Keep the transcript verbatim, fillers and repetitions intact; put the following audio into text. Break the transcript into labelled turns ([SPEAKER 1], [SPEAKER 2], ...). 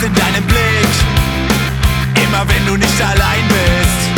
[SPEAKER 1] in deinem Blick, immer wenn du nicht allein bist.